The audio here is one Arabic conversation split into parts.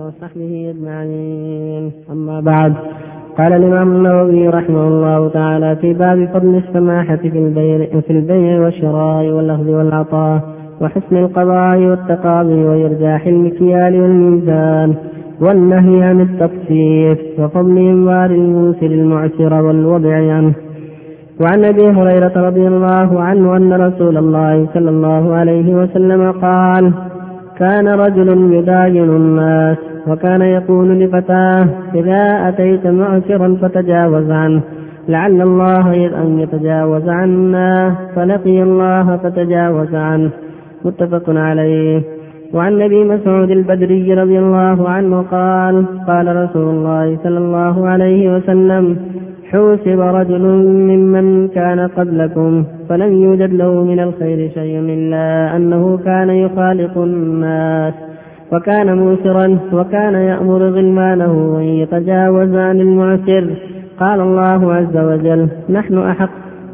وصحبه أجمعين. أما بعد، قال الإمام النووي رحمه الله تعالى في باب فضل السماحة في البيع والشراء والأخذ والعطاء وحسن القضاء والتقاضي وإرجاح المكيال والميزان والنهي عن التطفيف وفضل إنذار الموسر المعسر والوضع عنه. وعن أبي هريرة رضي الله عنه أن رسول الله صلى الله عليه وسلم قال: كان رجل يداين الناس وكان يقول لفتاه: إذا أتيت معسرا فتجاوز عنه لعل الله أن يتجاوز عنا، فلقي الله فتجاوز عنه. متفق عليه. وعن أبي مسعود البدري رضي الله عنه قال: قال رسول الله صلى الله عليه وسلم: حوسب رجل ممن كان قبلكم فلم يوجد له من الخير شيء إلا أنه كان يخالق الناس وكان موسرا وكان يأمر غلمانه أن يتجاوز عن المعسر. قال الله عز وجل: نحن أحق.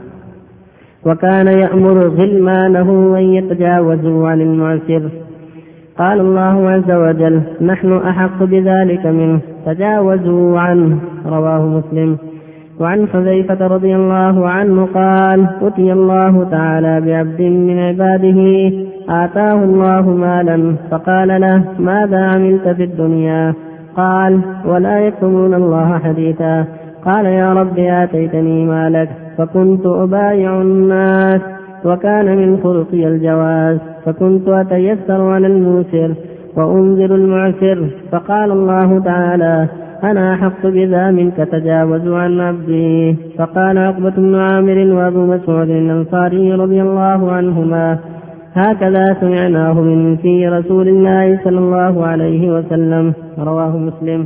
وكان يأمر غلمانه أن يتجاوزوا عن المعسر. قال الله عز وجل: نحن أحق بذلك منه، تجاوزوا عنه. رواه مسلم. وعن حذيفة رضي الله عنه قال: أتي الله تعالى بعبد من عباده آتاه الله مالا فقال له: ماذا عملت في الدنيا؟ قال: ولا يكتمون الله حديثا. قال: يا رب آتيتني مالك فكنت أبايع الناس وكان من خلقي الجواز، فكنت أتيسر على الموسر وأنذر المعسر. فقال الله تعالى: أنا أحق بذا منك، تجاوز عن عبدي. فقال عقبة بن عامر وأبو مسعود الأنصاري رضي الله عنهما: هكذا سمعناه من في رسول الله صلى الله عليه وسلم. رواه مسلم.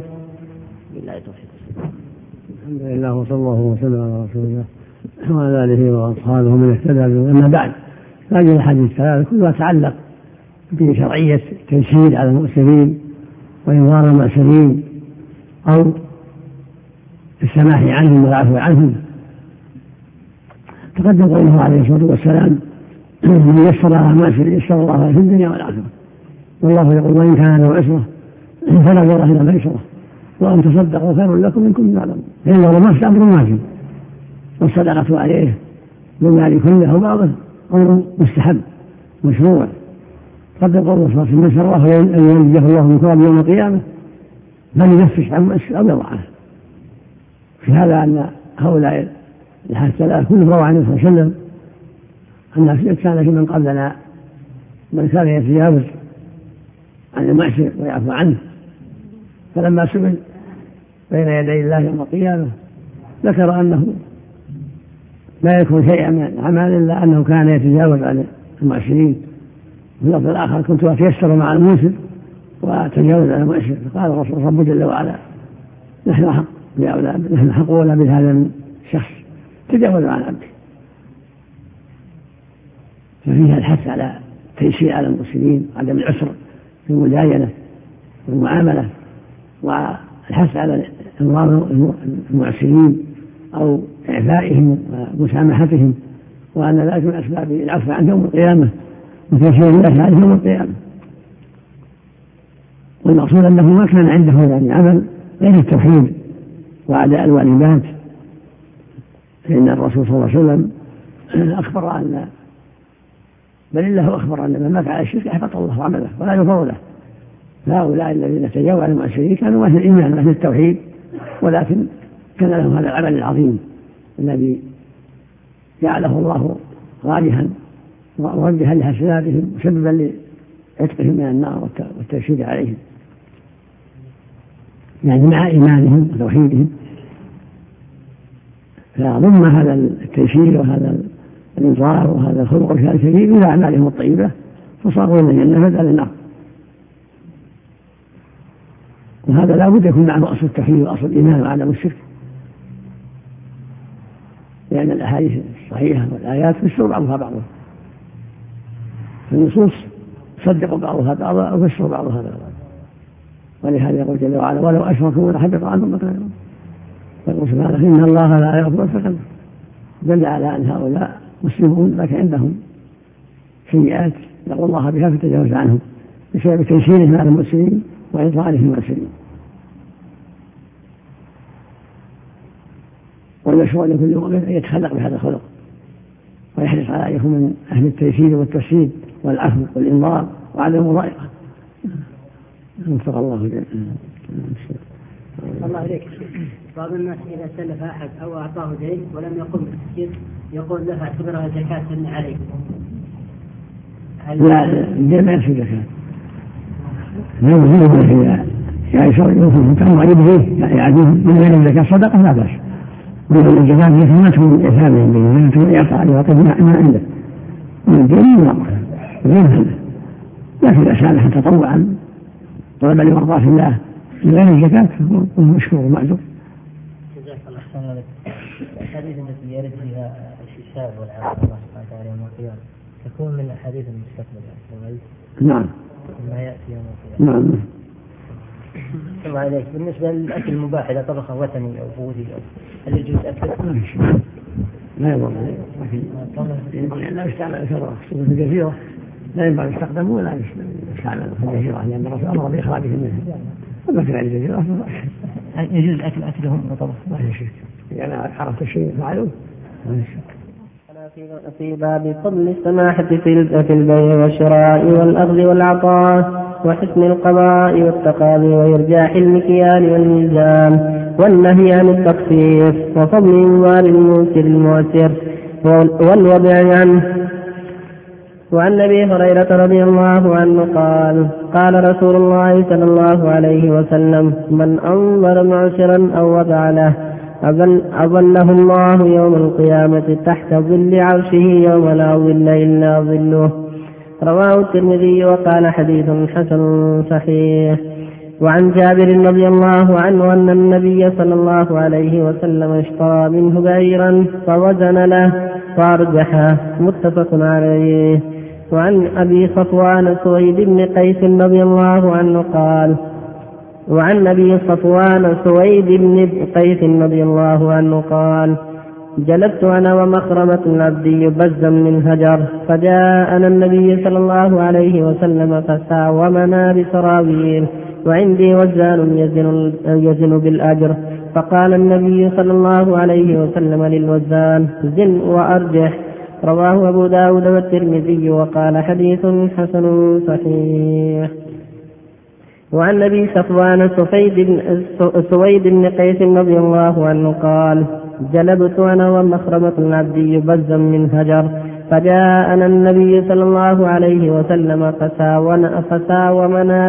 الحمد لله وصلى الله وسلم على رسول الله وعلى آله وأصحابه من اهتدى به. أما بعد، هذه الأحاديث الثلاثة كلها تتعلق بشرعية التيسير على المؤسرين وإنذار المؤسرين أو السماح عنهم والعفو عنهم. تقدم قوله عليه الصلاة والسلام: من يسر على المؤسر يسر الله عليه في الدنيا والآخرة. والله يقول: وإن كان له عسرة فنظرة إلى ميسرة وأن تصدقوا خير لكم إن كنتم تعلمون. فإن المؤسر أمر واجب، والصدقة عليه بالمال كله أو بعضه أمر مستحب مشروع. قد قول الله: من سره أن ينجيه الله من كرب يوم القيامة فلينفس عن مؤسر أو يضعه. في هذا أن هؤلاء الثلاثة كلهم روى عنه صلى الله عليه وسلم أن كان في من قبلنا من كان يتجاوز عن المؤسر ويعفو عنه، فلما سئل بين يدي الله يوم القيامة ذكر أنه لا يكون شيئا من الأعمال إلا أنه كان يتجاوز عن المؤسرين. في اللفظ الآخر: كنت أتيسر مع الموسر وأتجاوز عن المؤسر. فقال الرسول رب جل وعلا: نحن حق ولا بهذا من شخص تجاوز عن عبده. ففيها الحث على تيسير على المسلمين، عدم العسر في المداينة والمعاملة، والحث على إنظار المعسرين أو إعفائهم ومسامحتهم، وأن ذلك من أسباب العفو عن يوم القيامة وتيسير الله عليه يوم القيامة. والمقصود أنه ما كان عنده يعني عمل غير التوحيد وأداء الواجبات، فإن الرسول صلى الله عليه وسلم أخبر أن بل الله أخبر أن من مات على الشرك أحبط الله عمله ولا يغفر له. فهؤلاء الذين تجاوزوا عن المؤسرين كانوا أهل الإيمان وأهل التوحيد، ولكن كان لهم هذا العمل العظيم الذي جعله الله راجحا ووجها لحسناتهم وسببا لعتقهم من النار والتيسير عليهم، يعني مع إيمانهم وتوحيدهم. فضم هذا التيسير وهذا الإنذار وهذا الخلق الكريم إلى أعمالهم الطيبة، فصاروا من الجنة بدل النار. وهذا لا بد يكون معه أصل التوحيد وأصل الإيمان وعدم الشرك، لأن الأحاديث الصحيحة والآيات تفسر بعضها بعضا، فالنصوص تصدق بعضها بعضا أو تفسر بعضها بعضا. ولهذا يقول جل وعلا: ولو أشركوا لحبط عنهم ما كانوا يعملون. يقول سبحانه: إن الله لا يغفر الفقر. دل على أن هؤلاء مسلمون لكن عندهم سيئات يقول الله بها فتجاوز عنهم بسبب تيسيرهم على المسلمين وإطاله المؤسرين. والمشروع لكل مؤمن أن يتخلق بهذا الخلق ويحرص على أن يكون من أهل التيسير والتسهيل والعفو والإنظار وعدم المضايقة. وفق الله جل. الله عليك. بعض الناس إذا سلف أحد أو أعطاه دين ولم يقم بالتسجيل يقول له اعتبرها زكاة عليك. لا الدين ما يصير زكاة. لا يصير يعني يوفي كان معيب فيه يعني من غير الزكاة صدقة لا بأس. ومن الزكاة ما تكون إثامهم به تكون يعطى يعطي ما عنده من الدين والأمر غير هذا. لكن إذا سالها تطوعا طلبا لمرضاة الله من غير الزكاة فهو مشكور ومعذور. جزاك الله خيرا. الحديث التي يرد فيها الحساب والعذاب الله سبحانه وتعالى يوم القيامة تكون من الأحاديث المستقبلة. نعم. ما يأتي يوم القيامة. نعم. الله عليك. بالنسبة للأكل المباح إذا طبخ وثني أو بوذي هل يجوز أكله؟ لا يضر لكن لا يستعمل كثرة في الجزيرة لا ينبغي يستخدم ولا يستعمل في الجزيرة لأن الرسول أمر بإخراجه منها. أما في الجزيرة يجوز أكلهم وطبخ ما في شك. يعني عرفت الشيء فعلوه ما في شك. في باب فضل السماحة في البيع والشراء والأخذ والعطاء وحسن القضاء والتقاضي وإرجاح المكيال والميزان والنهي عن التقصير وفضل إنظار الموسر المعسر والوضع عنه. وعن أبي هريرة رضي الله عنه قال رسول الله صلى الله عليه وسلم من أنظر معسرا أو وضع له أظله الله يوم القيامة تحت ظل عرشه يوم لا ظل إلا ظله. رواه الترمذي وقال حديث حسن صحيح. وعن جابر رضي الله عنه أن النبي صلى الله عليه وسلم اشترى منه بعيرا فوزن له فأرجحه متفق عليه. وعن أبي صفوان سويد بن قيس رضي الله عنه وعن أبي صفوان سويد بن قيس رضي الله عنه قال جلبت أنا ومخرمة العبدي بزا من هجر فجاءنا النبي صلى الله عليه وسلم فساومنا بسراويل وعندي وزان يزن بالأجر فقال النبي صلى الله عليه وسلم للوزان زن وأرجح. رواه أبو داود والترمذي وقال حديث حسن صحيح. وعن أبي صفوان سويد بن قيس رضي الله عنه قال جلبت أنا ومخرمة العبدي بزا من هجر فجاءنا النبي صلى الله عليه وسلم فساومنا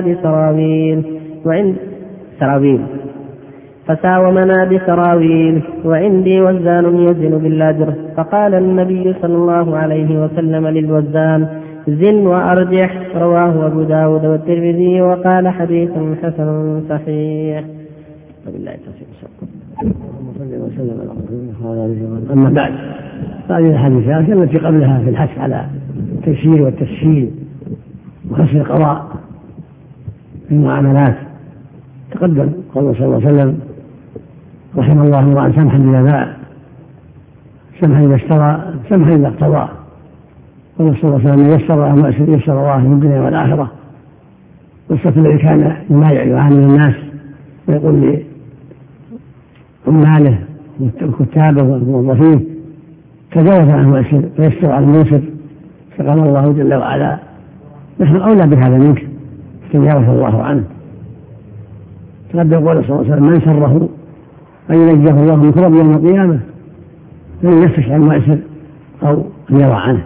بسراويل وعندي وزان يزن بالأجر فقال النبي صلى الله عليه وسلم للوزان زن وأرجح. رواه أبو داود والترمذي وقال حديث حسن صحيح. وبالله التوفيق. أما بعد هذه الحديثات التي قبلها في الحث على التيسير والتسهيل وحسن القضاء في المعاملات تقدم قوله صلى الله عليه وسلم رحم الله امرأ سمحا إذا باع سمحا إذا اشترى سمحا إذا اقتضى. قال صلى الله عليه وسلم يسر الله في الدنيا والآخرة. قصة الذي كان يبايع يعامل الناس ويقول لعماله وكتابه وموظفيه تجاوز عن المؤسر ويسر على الموسر فقال الله جل وعلا نحن أولى بهذا منك تجاوز الله عنه. تقدم قول صلى الله عليه وسلم من سره أن ينجيه الله من كرب يوم القيامة فلن يفتش عن المؤسر أو يرى عنه.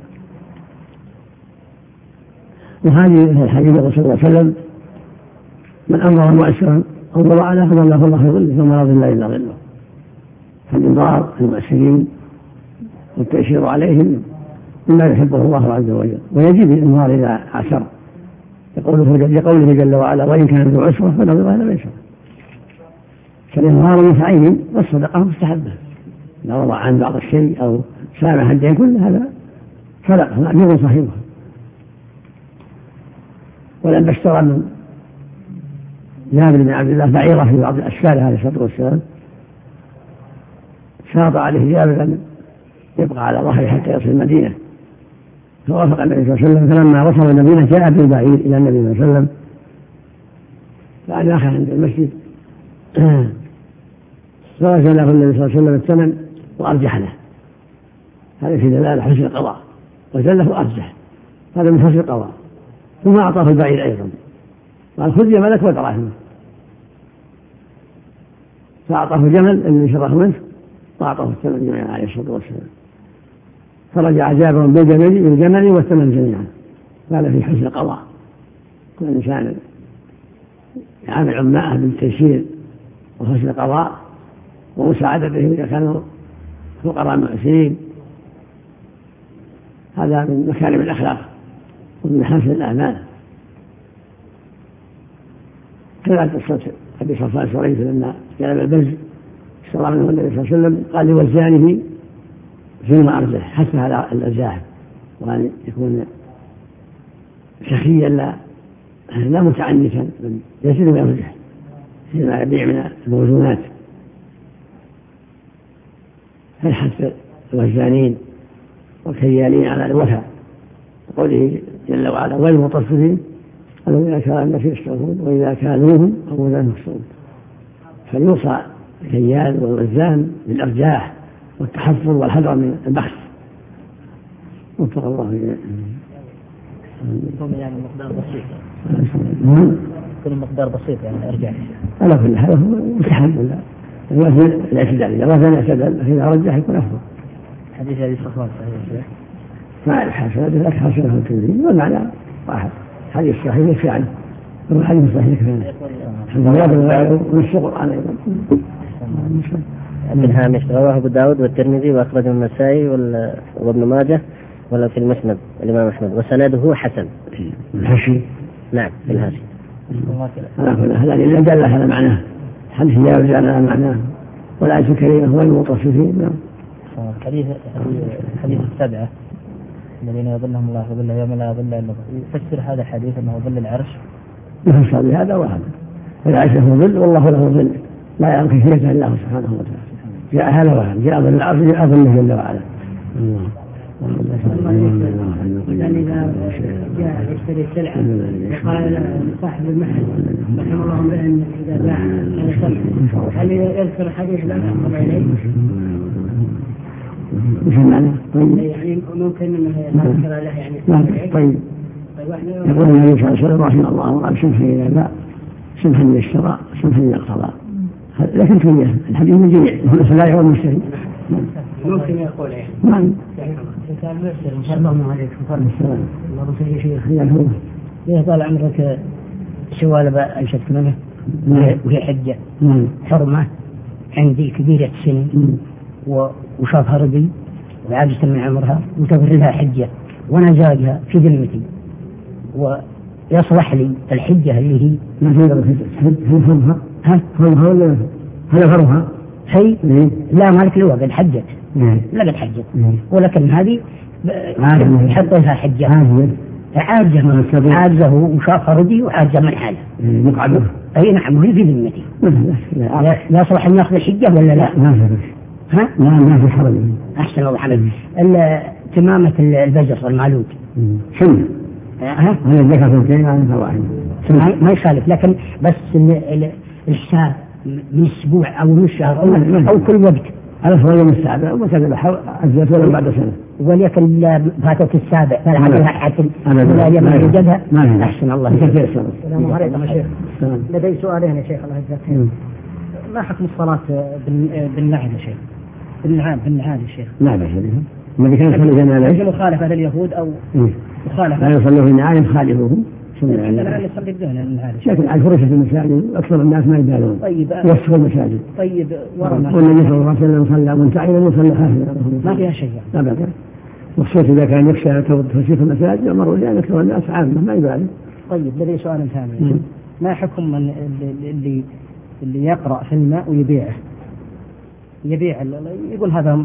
وهذه الحديث صلى الله عليه وسلم من أنظر مؤسرا أو وضع له فظله الله في ظله ثم لا ظل إلا ظله. فالإنظار المؤسرين والتأشير عليهم مما يحبه الله عز وجل ويجب الإنظار إذا عسر لقوله جل وعلا وإن كان ذو عسرة فنظر إلى ميسرة. فالإنظار متعين والصدقة مستحبة. إذا وضع عن بعض الشيء أو سامح الدين كله هذا صدقة مأجور صاحبها. ولما اشترى من جابر بن عبد الله بعيرة في بعض الأشكال عليه الصلاة والسلام شاط عليه جابر أن يبقى على ظهره حتى يصل المدينة فوافق النبي صلى الله عليه وسلم. فلما وصل المدينة جاء بالبعير إلى النبي صلى الله عليه وسلم فأنا أخذ عند المسجد فرجع له النبي صلى الله عليه وسلم الثمن وأرجح له. هذا في دلالة حسن القضاء، وجله أرجح، هذا من حسن القضاء. ثم أعطاه البعير أيضا، قال خذ جملك ودراهمه، فأعطاه الجمل الذي شراه منه وأعطاه الثمن جميعا عليه الصلاة والسلام. فرجع جابر بالجمل والثمن جميعا. قال في حسن القضاء، كل إنسان يعامل عماءه بالتيسير وحسن القضاء ومساعدتهم إذا كانوا فقراء معسرين، هذا من مكارم الأخلاق ومن محاسن الأعمال. كذلك قصة أبي صفوان السريف لما جلب البز اشترى منه النبي صلى الله عليه وسلم قال لوزانه فيما أرجح حتى هذا الأرجاح، وأن يكون سخيا لا متعنتا بل يزيد ويرجح فيما يبيع من الموزونات. فيحث الوزانين والكيالين على الوفاء، وقوله جل وعلا والمطففين الذين كانوا الناس يشترون وإذا كالوهم أو وزنهم يخسرون. فيوصى الكيال والوزان بالأرجاح والتحفظ والحذر من البخس. وفق الله يكون يعني مقدار بسيط، يكون مقدار بسيط يعني أرجح على كل حال هو متحمل الوزن الاعتدال، إذا وزن اعتدل فإذا رجح يكون أفضل. حديث أبي صفوان صحيح مع الحسنة لك حسنة التنزيل والمعنى واحد، حديث صحيح يكفي عنه والحديث صحيح يكفي عنه. الحمد لله ونص القرآن أيضا. ابن هامش رواه أبو داود والترمذي وأخرجه النسائي وابن ماجه ولا في المسند الإمام أحمد وسنده حسن. الحشي نعم في الهاشي. هذا اللي دل هذا معناه، حديث لا يرجع على معناه والآية الكريمة هو المطففين. حديث السبعة الذين يظلهم الله وظل يوم لا ظل إلا يفسر هذا الحديث أنه ظل العرش، يفسر بهذا وهذا. العرش له ظل والله له ظل لا يعلم كيفيته إلا هو سبحانه وتعالى. جاء هذا وهذا، جاء ظل العرش جاء ظله جل وعلا. يعني إذا جاء يشتري سلعة وقال صاحب المحل رحمه الله بأن إذا باع هل يذكر الحديث لا يحكم عليه؟ وش المعنى؟ يعني ممكن أنه يذكر له يعني. طيب يقول النبي صلى الله عليه وسلم رحمه الله وقال سمحا إذا باع سمحا إذا اشترى سمحا إذا اقتضى. لكن توجه الحديث من جميع هنا لا يعود المشتري. ممكن يقول يعني. نعم. كان مرسل الله عليكم فرد السلام. الله بسيء شيخ. يا طال عمرك سوالب أنشدت منه وهي حجة حرمة عندي كبيرة السن وشافها ربي وعاجزة من عمرها وتبر لها حجة وأنا زاجها في ذمتي ويصلح لي الحجة اللي هي ما فرضها فرضها ولا هذا فرضها هي لا مالك له قد حجت لا قد حجت ولكن هذه حطيتها حجة عاجزه وشافها ربي وعاجزة من حاله مقعدة. أي نعم وهي في ذمتي لا يصلح أن يأخذ الحجة ولا لا؟ ها؟ ما في حرج. أحسن الله عليك. تمامة البجر المعلوج سنة. هذا الذكر في الكلمة عن فواحد ما يخالف، لكن بس الحساب من أسبوع أو من شهر أو كل وقت على فرض السابع وكذا عزت ولو بعد سنة ولكن فاتت السابع فلا عليها حتى ولا يمن يوجدها. أحسن الله عليك. السلام عليكم يا شيخ. لدي سؤالين يا شيخ الله يجزاك. ما حكم الصلاة بالنعل يا شيخ؟ بالنعال يا شيخ. نعم يا شيخ. الذي كان يصلي جنازة مخالفة لليهود أو مخالفة لا يصلوا في النعال يخالفوهم. لا يصلي بدون النعال. لكن على فرشة المساجد أكثر الناس ما يبالون. طيب. يوسخوا المساجد. طيب. والنبي صلى الله عليه وسلم صلى منتعلا وصلى خافيا. ما فيها شيء. لا بأس. وخصوصا إذا كان يخشى توسيخ المساجد أمروا لأن أكثر الناس عامة ما يبالون. طيب لدي سؤال ثاني. ما حكم من اللي يقرأ في الماء ويبيعه؟ يبيع يقول هذا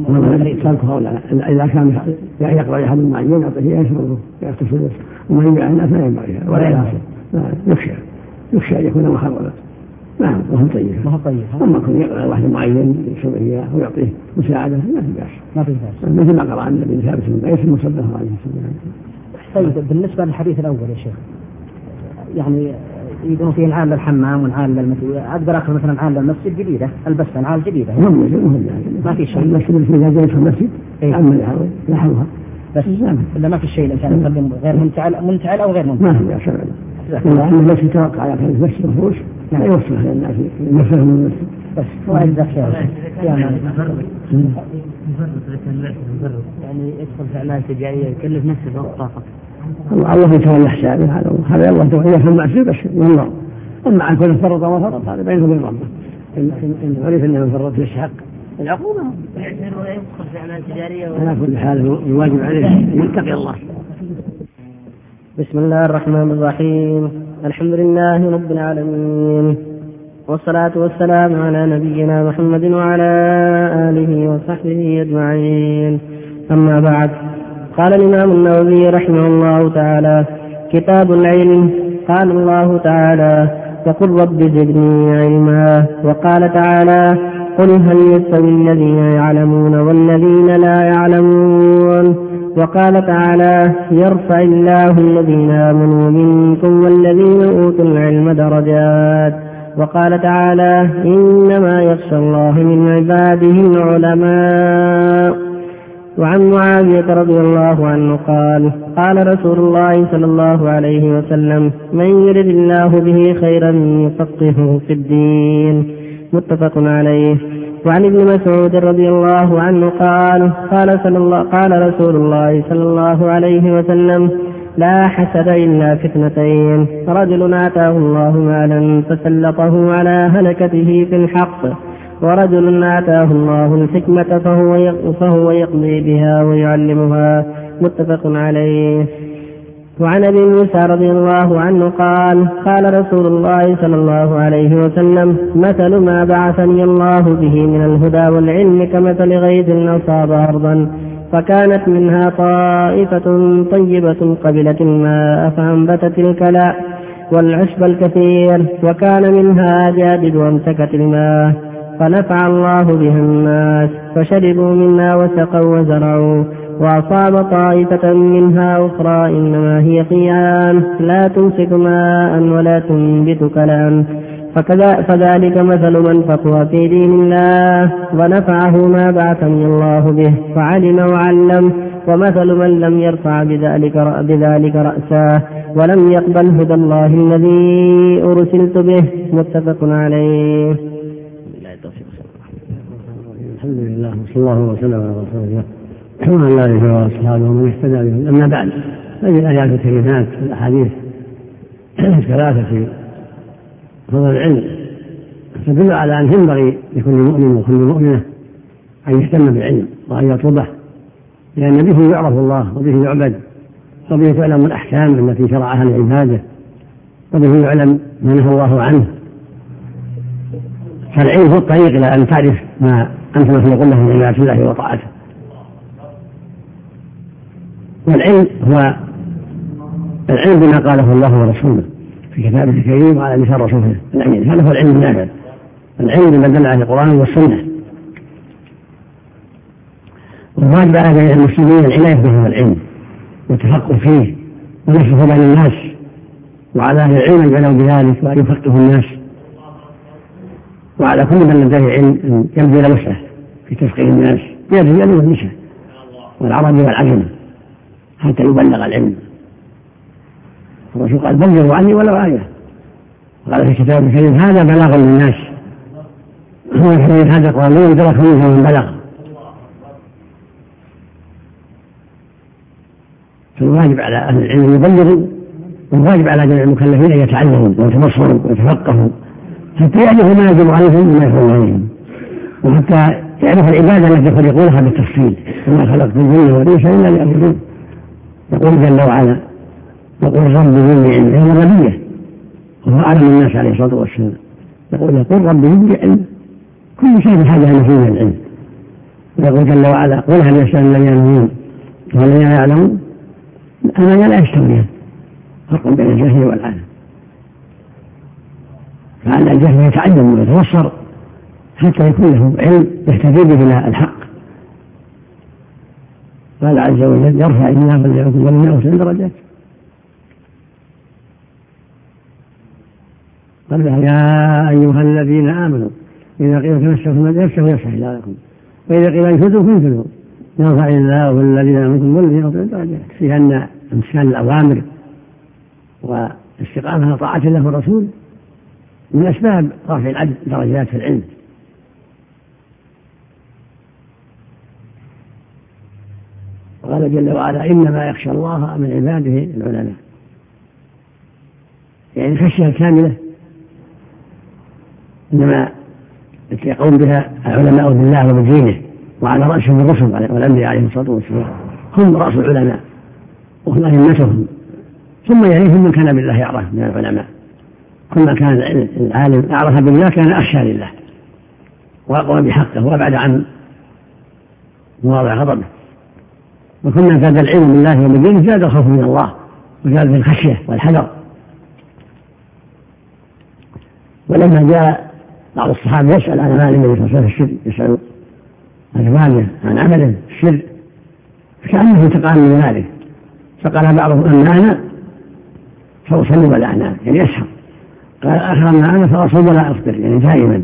إذا كان يقرأ أحد معين يعطيه يشربه يغتسل وما يبيع الناس ما ينبغي ولا يخشى أن يكون مخربا. نعم وهو طيب. أما يكون يقرأ واحد معين يشرب إياه ويعطيه مساعدة ما في بأس. مثل ما قرأ النبي ثابت بن قيس المصدق عليه الصلاة والسلام. طيب بالنسبة للحديث الأول يا شيخ يعني يقولون فيه نعال للحمام ونعال للمسجد، أقدر أخذ مثلا نعال للمسجد جديدة، ألبسها نعال جديدة ما في شيء. المسجد في جاي في المسجد يحلها بس إلا ما في شيء الإنسان يسلم غير منتعل أو غير منتعل. ما في أشياء إلا أن الناس يتوقع على كان المسجد مفروش لا يوصل للناس يمسهم من المسجد بس وعند ذلك يعني يدخل في أعمال تجارية يكلف نفسه فوق طاقته. الله يتولى حسابه هذا الله يتولى في المعصية بس والله. أما عن كل فرط وفرط هذا بينه وبين ربه. إن عرف أنه فرط يستحق العقوبة يدخل في أعمال تجارية على كل حال الواجب عليه أن يتقي الله. بسم الله الرحمن الرحيم. الحمد لله رب العالمين، والصلاة والسلام على نبينا محمد وعلى آله وصحبه أجمعين. أما بعد، قال الإمام النووي رحمه الله تعالى: كتاب العلم. قال الله تعالى: وقل رب زدني علما. وقال تعالى: قل هل يستوي الذين يعلمون والذين لا يعلمون. وقال تعالى: يرفع الله الذين آمنوا منكم والذين أوتوا العلم درجات. وقال تعالى: إنما يخشى الله من عباده العلماء. وعن معاوية رضي الله عنه قال: قال رسول الله صلى الله عليه وسلم: من يرد الله به خيرا يفقهه في الدين. متفق عليه. وعن ابن مسعود رضي الله عنه قال: قال رسول الله صلى الله عليه وسلم: لا حسد إلا في اثنتين: رجل آتاه الله مالا فسلطه على هلكته في الحق، ورجل آتاه الله الحكمة فهو يقضي بها ويعلمها. متفق عليه. وعن ابي موسى رضي الله عنه قال: قال رسول الله صلى الله عليه وسلم: مثل ما بعثني الله به من الهدى والعلم كمثل غيث أصاب أرضا فكانت منها طائفة طيبة قبلت الماء فأنبتت الكلاء والعشب الكثير، وكان منها جادب وامسكت الماء فنفع الله بها الناس فشربوا منا وسقوا وزرعوا. وأصاب طائفة منها أخرى إنما هي قيام لا تمسك ماء ولا تنبت كلاء، فذلك مثل من فقه في دين الله ونفعه ما بعثني الله به فعلم وعلم، ومثل من لم يرفع بذلك رأسه ولم يقبل هدى الله الذي أرسلت به. متفق عليه. الحمد لله وصلى الله وسلم على رسول الله وعلى آله وأصحابه ومن اهتدى بهم. أما بعد، هذه الآيات الكريمات والأحاديث الثلاثة في فضل العلم تدل على أن ينبغي لكل مؤمن وكل مؤمنة أن يهتم بالعلم وأن يطلبه، لأن به يعرف الله وبه يعبد وبه تعلم الأحكام التي شرعها لعباده وبه يعلم ما نهى الله عنه. فالعلم هو الطريق إلى أن تعرف ما أنت مخلوق له من عبادة الله وطاعته. والعلم هو العلم بما قاله الله ورسوله في كتابه الكريم وعلى لسان رسوله الأمين. هذا هو العلم النافع، العلم بما دل عليه القرآن والسنة. والواجب على المسلمين العناية به العلم والتفقه فيه ونشره بين الناس، وعلى أهل العلم أن يعلموا بذلك وأن يفقهوا الناس، وعلى كل من لديه علم أن يبذل وسعه في تفقيه الناس بالرجال والنساء والعرب والعجم حتى يبلغ العلم. الرسول قال: بلغوا عني ولو آية. قال في كتابه الكريم: هذا بلاغ للناس. هو الحديث هذا قال: لو يدرك منه من بلغ. فالواجب على أهل العلم يبلغوا، والواجب على جميع المكلفين أن يتعلموا ويتبصروا ويتفقهوا حتى يعرفوا ما يجب عليهم وما يحرم عليهم، وحتى يعرف العبادة التي يخلقونها بالتفصيل: وما خلقت الجن والإنس إلا ليعبدون. يقول جل وعلا: يقول رب زدني علما. هذا نبيه وهو أعلم الناس عليه الصلاة والسلام. يقول رب زدني علما. كل شيء بحاجة إلى فيه العلم. ويقول جل وعلا: قل هل يستوي الذين يعلمون والذين لا يعلمون؟ أنا لا يستويان، فرق بين الجهل والعالم. فعلى الجهل يتعلم ويتبصر حتى يكون له علم يهتدي به إلى الحق. قال عز وجل: يرفع الله الذين آمنوا درجات. قال يا أيها الذين آمنوا إذا قيل تمسكوا فمسكوا يفسح الله لكم وإذا قيل انفذوا فانفذوا يرفع الله الذين منكم والذين أوتوا درجات. فيها أن امتثال الأوامر والاستقامة على طاعة الله والرسول من أسباب رفع العبد درجات في العلم. وقال جل وعلا إنما يخشى الله من عباده العلماء، يعني الخشية الكاملة إنما يقوم بها العلماء بالله وبدينه، وعلى رأسهم الرسل والأنبياء عليهم الصلاة والسلام، هم رأس العلماء وهم أئمتهم، ثم يليهم من كان بالله يعرف من العلماء. كلما كان العالم أعرف بالله كان أخشى لله وأقوم بحقه وأبعد عن مواضع غضبه. وكلما زاد العلم بالله وبدينه زاد الخوف من الله وزاد في الخشية والحذر. ولما جاء بعض الصحابة يسأل عن أعمال النبي صلى الله عليه وسلم يسأل أزواجه عن عمله السر فكأنه انتقام من ذلك، فقال بعضهم أما أنا فأصلي ولا أنام، يعني يسهر. قال آخر أما أنا فأصوم ولا أفطر، يعني دائما.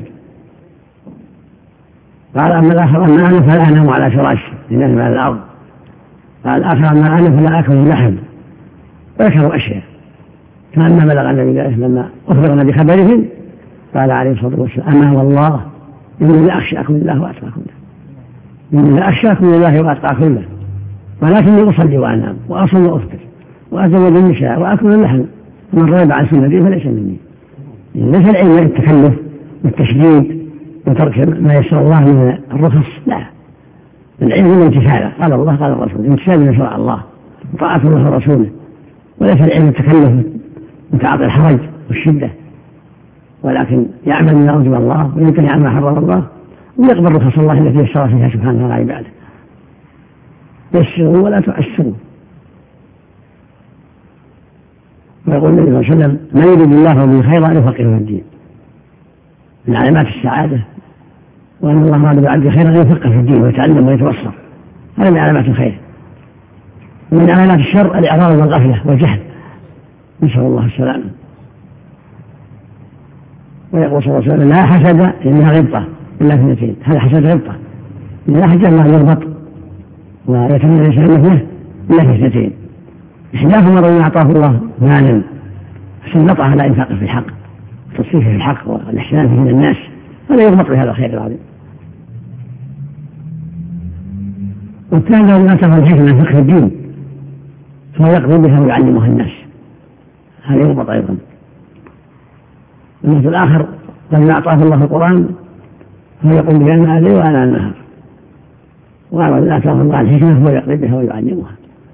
قال أما الآخر أما أنا فلا أنام على فراشي يعني أنام على الأرض. قال آخر أما أنا فلا أكل لحم، وذكروا أشياء. فلما بلغ النبي ذلك لما أخبرنا بخبرهم قال عليه الصلاة والسلام أما والله إني لأخشاكم لله وأتقاكم له، إني لأخشاكم لله وأتقاكم له، ولكني أصلي وأنام وأصوم وأفطر وأزوج النساء وأكل اللحم، ومن رغب عن سنتي فليس مني. ليس العلم التكلف والتشديد وترك ما يسر الله من الرخص، لا، العلم الامتثال، قال الله قال الرسول، امتثال ما شرع الله وطاعة الله ورسوله، وليس العلم التكلف وتعاطي الحرج والشدة، ولكن يعمل بما أوجب الله وينتهي عما حرم الله ويقبل رخص الله التي يسر فيها سبحانه وتعالى عباده. يسروا ولا تعسروا. ويقول النبي صلى الله عليه وسلم من يريد الله به خيرا يفقهه في الدين. من علامات السعادة وأن الله أراد بالعبد خيرا يفقه في الدين ويتعلم ويتبصر، هذا من علامات الخير. ومن علامات الشر الإعراض والغفلة والجهل، نسأل الله السلامة. ويقول صلى الله عليه وسلم لا حسد إنها غبطة إلا في اثنتين، هذا حسد غبطة، لا حسد الله يربط ويتمنى الإنسان مثله إلا في اثنتين، إحداهما رجل أعطاه الله مالا سلطه على إنفاقه في الحق وتصريفه في الحق والإحسان فيه من الناس، فلا يغبط بهذا الخير العظيم. والثاني رجل أعطاه الحكمة فقه الدين فهو يقضي بها ويعلمها الناس، هذا يغبط أيضا. والناس الآخر رجل أعطاه الله القرآن فهو يقوم بها آناء الليل وآناء النهار، ورجل أعطاه الله الحكمة فهو يقضي بها ويعلمها.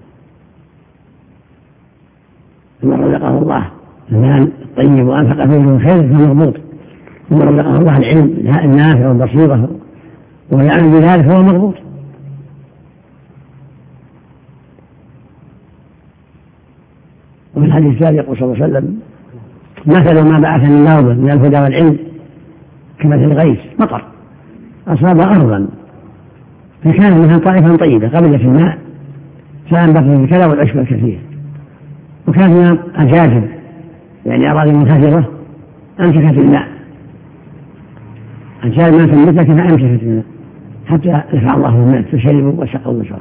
ثم رزقه الله المال الطيب وأنفق فيه من خير فهو مغبوط، ثم رزقه الله العلم النافع والبصيرة ويعمل بذلك فهو مغبوط. وفي الحديث الثاني يقول صلى الله عليه وسلم مثل ما بعثني الله به من الهدى والعلم كمثل الغيث مطر أصاب أرضا فكان منها طائفة طيبة قبلت الماء فأنبت به الكلى والعشب الكثير، وكان منها أجاجب يعني أراضي منخفضة أمسكت الماء، أجاجب ما تنبتك فأمسكت الماء حتى دفع الله الناس فشربوا وسقوا وشربوا.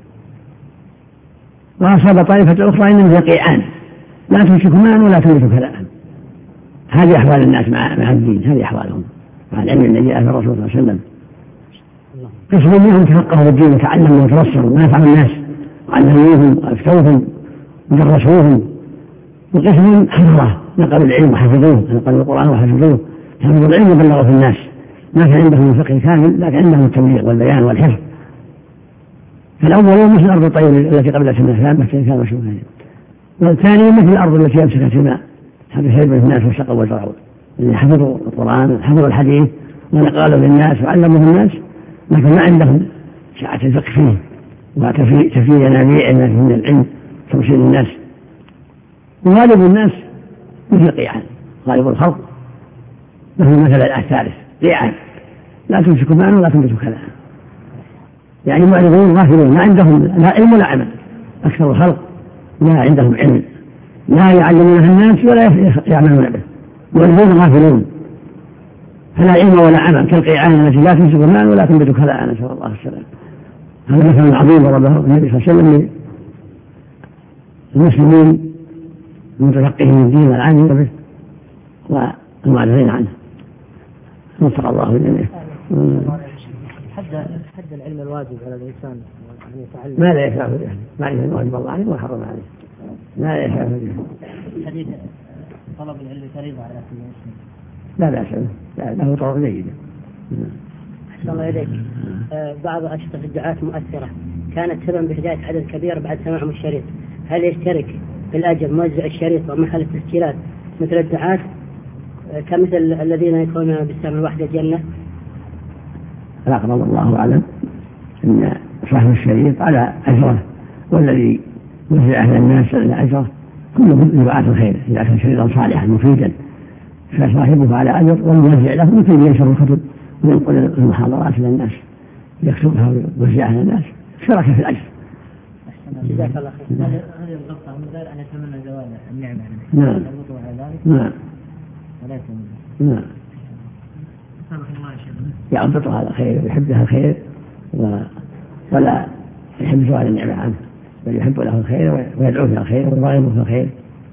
وأصاب طائفة أخرى إنهم يقيعان لا تمسك ماء ولا تنبت كلاء. هذه أحوال الناس مع الدين، هذه أحوالهم مع العلم الذي جاء في الرسول صلى الله عليه وسلم. قسم منهم تفقهوا الدين وتعلموا وتبصروا ونفعوا الناس وعلموهم وأفتوهم ودرسوهم، وقسم حفظه نقلوا العلم وحفظوه، نقلوا القرآن وحفظوه، حفظوا العلم وبلغوا في الناس، ما كان عندهم الفقه كامل لكن عندهم التبليغ والبيان والحفظ. فالأول مثل الأرض الطيبة التي قبلت الماء كان مشروعا، والثاني مثل الأرض التي أمسكت الماء حتى شرب الناس وسقوا وزرعوا، اللي حفظوا القرآن حفظوا الحديث ونقلوا للناس وعلموا الناس، لكن ما عندهم سعة الفقه فيه وتفي ينابيع من العلم توصيل الناس. وغالب الناس مثل قيعان، غالب الخلق مثل الثالث قيعان لا تمسك ماء ولا تنبت كلاء، يعني معرضون غافلون ما عندهم لا علم ولا عمل. أكثر الخلق لا عندهم علم لا يعلمونها الناس ولا يعملون به، والذين غافلون فلا علم ولا عمل كالقيعان التي لا تمسك الماء ولا تنبت كلاء، نسأل الله السلام. هذا مثل عظيم ضربه النبي صلى الله عليه وسلم للمسلمين المتفقهين من الدين والعاملين به والمعرضين عنه، وفق الله الجميع. حد العلم الواجب على الإنسان أن يتعلم ما لا يشاء به، معرفة الواجب الله عليه وحرم عليه، ما لا يشاء به. حديث طلب العلم فريضة على كل مسلم لا بأس به، له طرق جيدة. أحسن الله إليك. بعض أشرطة الدعاة مؤثرة كانت سببا بهداية عدد كبير بعد سماعهم الشريط، هل يشترك في الأجر موزع الشريط ومحل التسجيلات مثل الدعاة كمثل الذين يكونون بالسمع الواحدة الجنة؟ الأقرب الله أعلم أن صاحب الشريط على أجره، والذي وزع على الناس على أجره كله لبعاة الخير، إذا كان شريطا صالحا مفيدا فصاحبه على أجر، والموزع له مثل ينشر الكتب وينقل المحاضرات إلى الناس يكتبها ويوزعها على الناس، شرك في الأجر. جزاك الله خير. هذه الغلطة من غير أن يتمنى زوال النعمة. نعم. نعم. نعم. يعبط على الخير ويحبها الخير ولا يحب زوال النعمة عنه، بل يحب له الخير ويدعو له الخير ويرغبه في الخير.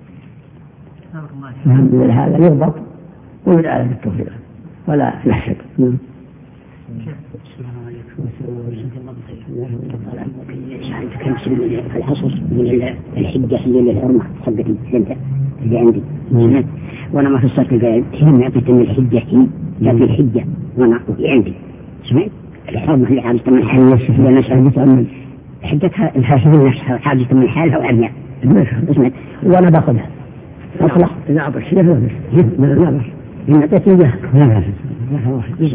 من هذا يضبط ويدعى له بالتوفيق ولا يحسب. الحصص من الحجة هي الحرمة حقت السنة اللي عندي، وأنا ما فسرت الآية هي ما أعطيت من الحجة هي لكن الحجة وأنا عندي سمعت الحرمة اللي حاجة من حالها حجتها الحاسبين نفسها حاجة من حالها وعنها سمعت وأنا باخذها أخلص إذا أعطى الشيء لا بس إن أعطيت إياه لا بس.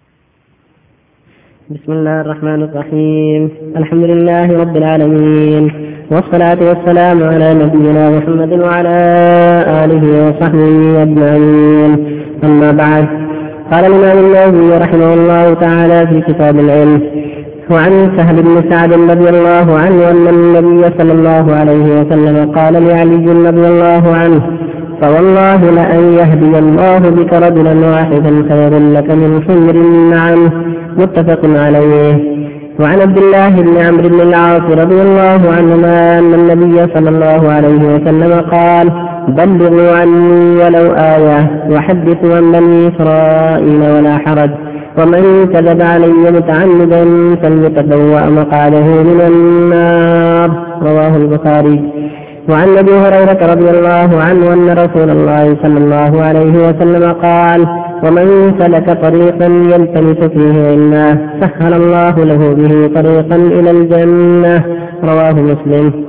بسم الله الرحمن الرحيم. الحمد لله رب العالمين، والصلاة والسلام على نبينا محمد وعلى آله وصحبه أجمعين. أما بعد، قال الإمام النووي رحمه الله تعالى في كتاب العلم: وعن سهل بن سعد رضي الله عنه أن النبي صلى الله عليه وسلم قال لعلي رضي الله عنه: فوالله لأن يهدي الله بك رجلا واحدا خير لك من حمر النعم. متفق عليه. وعن عبد الله بن عمرو بن العاص رضي الله عنهما أن النبي صلى الله عليه وسلم قال: بلغوا عني ولو آية وحدثوا عن بني إسرائيل ولا حرج، ومن كذب علي متعمدا فليتبوأ مقعده من النار. رواه البخاري. وعن أبي هريرة رضي الله عنه أن رسول الله صلى الله عليه وسلم قال: ومن سلك طريقا يلتمس فيه علما سهل الله له به طريقا إلى الجنة. رواه مسلم.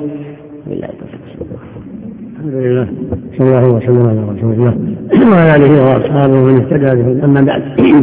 الحمد لله، صلى الله وسلم على رسول الله وعلى آله وأصحابه ومن اهتدى به. أما بعد،